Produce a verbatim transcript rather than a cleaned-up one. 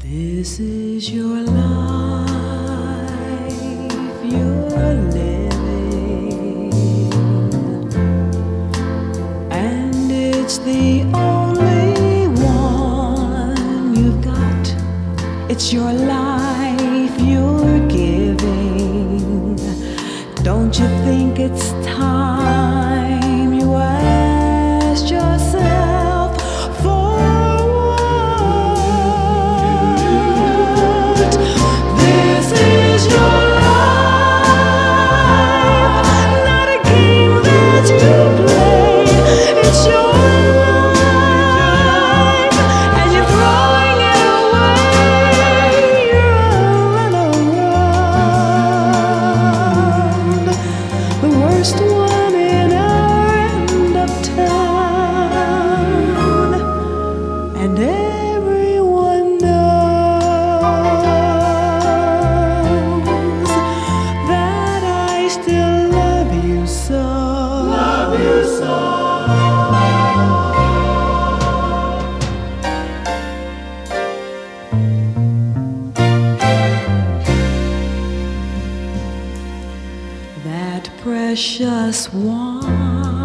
This is your life you're living, and it's the only one you've got. It's your life you're giving. Don't you think it's time you asked yourself for what? This is your life, not a game that you play. It's your life, and you're throwing it away. You're running around, the worst one in our end of town, and everyone knows that I still love you so. Love you so. That precious one